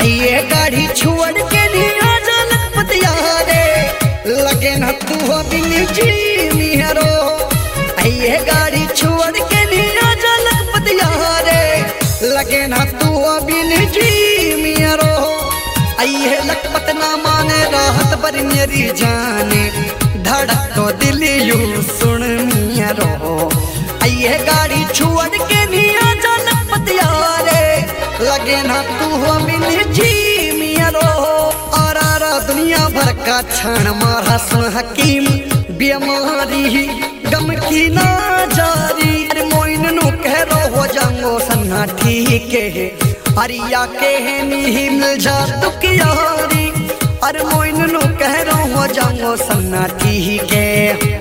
आइए गाड़ी छोड़ के लिया जनपतिया रे लगे न तू बिन जी मिहरो। आइए गाड़ी छोड़ के लिया जनपतिया रे लगे न तू बिन जी मिहरो। आइए लखपत ना माने राहत पर मेरी जाने धड़क तो दिल यू सुन मिहरो। आइए गाड़ी छोड़ के लिया जनपतिया रे लगे ना तू बिन जी मियारो। और दुनिया भर का क्षण मारा सुन हकीम बीमारी गम की ना जारी। अरे मोइन नु कह रो हो जाऊंगो सन्ना ठीक है अरिया के नहीं मिल जा दुखियारी। अरे मोइन नु कह रो हो जाऊंगो सन्ना ठीक है।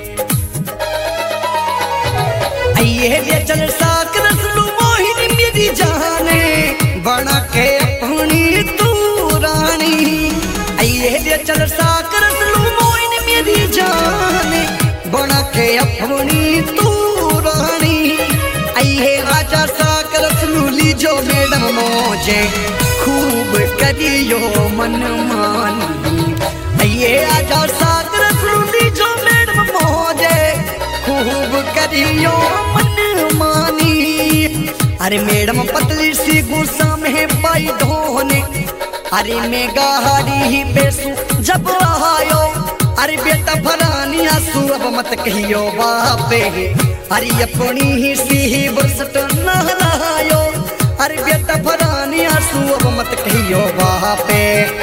आइए ये चल साक रसलू मोहिनी मेरी जाने बना के अपनी तू रानी। आइए ये चल साक रसलू मोहिनी मेरी जाने बना के अपनी तू रानी। आइए राजा साक रसलू लीजो मैडम मौजे खूब करियो मन मानी। आइए आजा साक रसलू लीजो मैडम मौजे खूब करियो मन मानी। अरे मैडम पतली सी गुस्सा में पाई धोने। अरे मैं गाड़ी बेसू जब आयो। अरे बेटा फरानी आंसू अब मत कहियो बापे। अरे अपनी ही सी बरसट नहलायो। अरे बेटा फरानी आंसू अब मत कहियो बापे।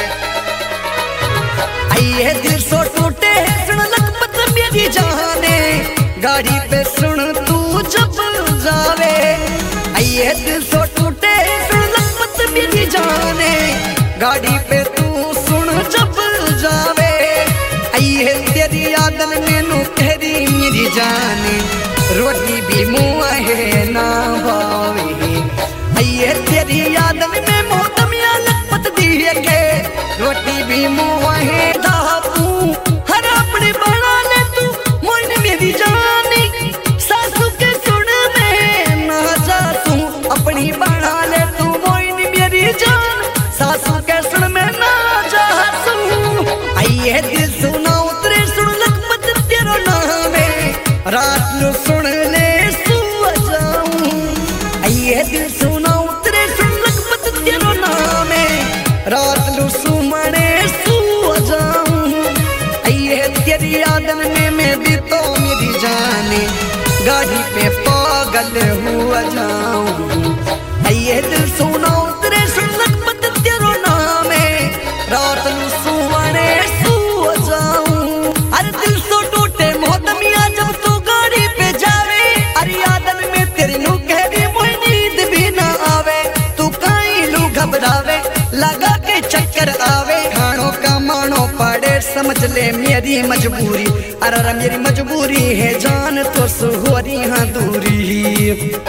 आइए दिल सो टूटे सुन लखपत मेरी जाने गाड़ी पे सुन तू जब जावे। आइए दिल सो टूटे सुन लखपत मेरी जाने गाड़ी पे तू सुन जब जावे। आइए तेरी यादन मैनू कहरी मेरी जाने रोटी भी मुँह है ना भावे। आइए तेरी यादन में मोहतमिया लखपत दिए के रोटी भी मुँह है दापू। हर अपने बना ले तू मोइन मेरी जानी सासू के सुन में ना जासू। अपनी बना ले तू मोइन मेरी जान सासू के सुन में ना जासू। आइए दिल सुना उतरे सुन लखपत तेरो नाम है रात नु सुन ले सू जाऊं। आइए दिल सुना उतरे सुन लखपत तेरो नाम है रात नु सुमने सू जाऊं। आइए तेरी यादन में मैं भी तो मेरी जाने गाड़ी पे पागल हुआ जाऊं। आइए दिल सुना उतरे सुन लखपत तेरो नाम है रात नु सुमने सू जाऊं। अरे दिल सो टूटे मोहतमिया जब तू गाड़ी पे जावे। अरे यादन में तेरी नु कहरी मोई नींद भी ना आवे। तू काई लू घबरावे लगा के चक्कर आवे। खानों का मानो पड़े समझ ले मेरी मजबूरी। अरे मेरी मजबूरी है जान तो सुहोरी हाँ दूरी।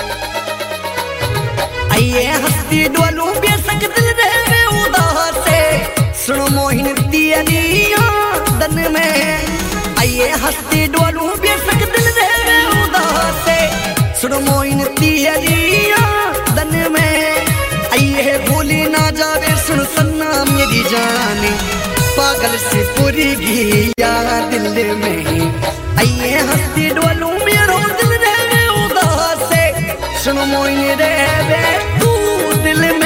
आइए हस्ती डोलू बेसक दिल रहे उदास से सुनो मोहिन तेरी यादन में। आइए हस्ती डोलू बेसक दिल रहे उदास से सुनो मोहिन तेरी यादन में। आइए भूली ना जावे सुन सन्ना मेरी जाने पागल से पूरी गया दिल में। आइए हस्ती डोलू मेरो दिल रहे उदास से सुनो मोइन रहे तू दिल में।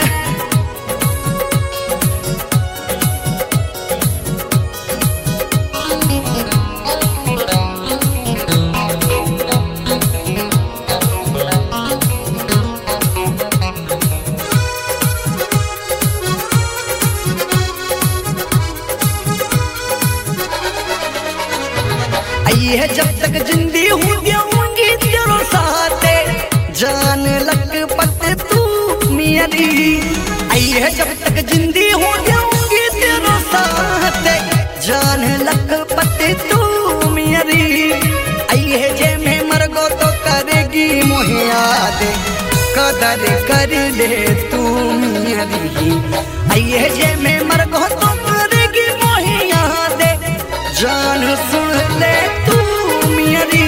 आइए जब तक जिंदी हूँ जाऊंगी तेरो साथ जान लखपत तू मेरी। आइए जब तक जिंदी हो जाऊंगी तेरो साथ जान लखपत तू मेरी। आइए जे मैं मर गो तो करेगी मोहे याद कदर कर ले तू मेरी। आइए जे मैं मर गो तो करेगी मोहे याद जान सुन ले तू मेरी।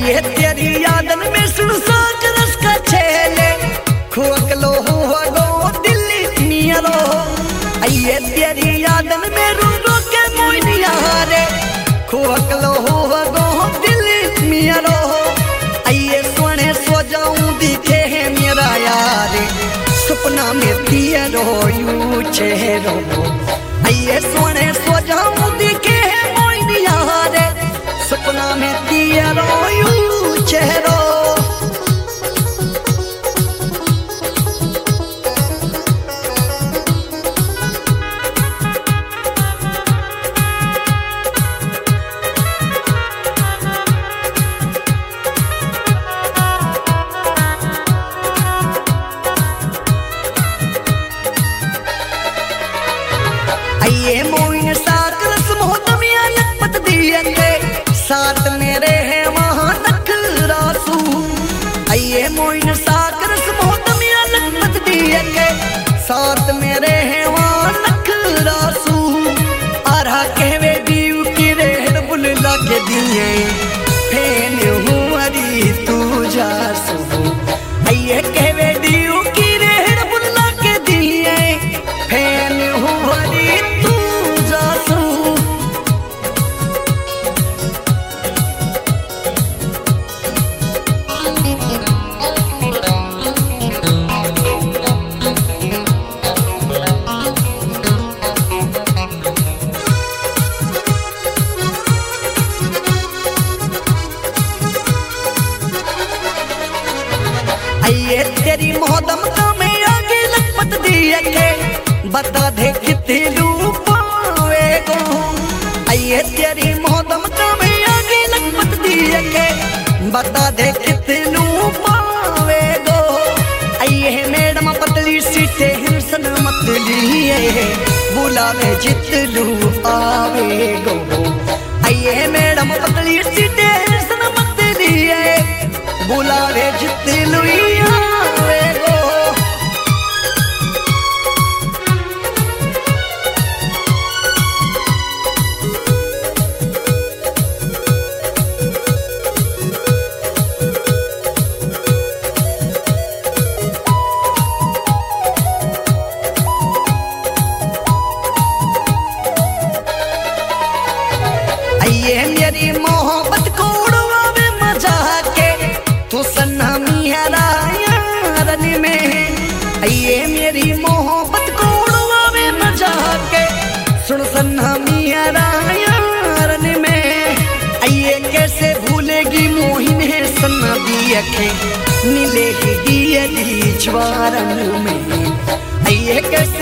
आइए तेरी यादन में सुन साक रस का छेले खोक लो हुआ गो दिल्ली नियरो आइए तेरी यादन में रो रो के मोइनिया रे खोक लो हुआ गो दिल्ली नियरो आइए सोने सो जाऊं दिखे है मेरा यार सपना में तेरो यू चेहरो आइए सोने सो जाऊं दिखे है मोइनिया रे सपना में तेरो यू चेहरो आइए मोइन साकरस मोहतमिया लखपत दिया के साथ मेरे है वहाँ नखरासू आइए मोइन साकरस मोहतमिया लखपत दिया के साथ मेरे है वहाँ नखरासू आरा कहवे दीव की रेहड़ बुलला के दिए फेन हुआरी तू जासू आइए कहवे दीव की रेहड़ बुलला के दिए फेन हुआरी आइए तेरी मोहदम का मैं आगे लखपत दिया के बता दे कितने पावेगो आइए तेरी मोहदम का मैं आगे लखपत दिया के बता दे कितने पावेगो आइए मैडम पतली सीटे हिंसन मतली बुलावे जितलू आवेगो आइए मैडम पतली सीटे हिंसन मतली बुलावे जितलू आवेगो आइए मेरी मोहब्बत को उड़वावे मजा के तू सन्ना मियारा यारन में आइए मेरी मोहब्बत को उड़वावे मजा के सुन सन्ना मियारा यारन में आइए कैसे भूलेगी मोहिन है सन्ना दिया के मिलेगी दिया दी ज्वारन में आइए कैसे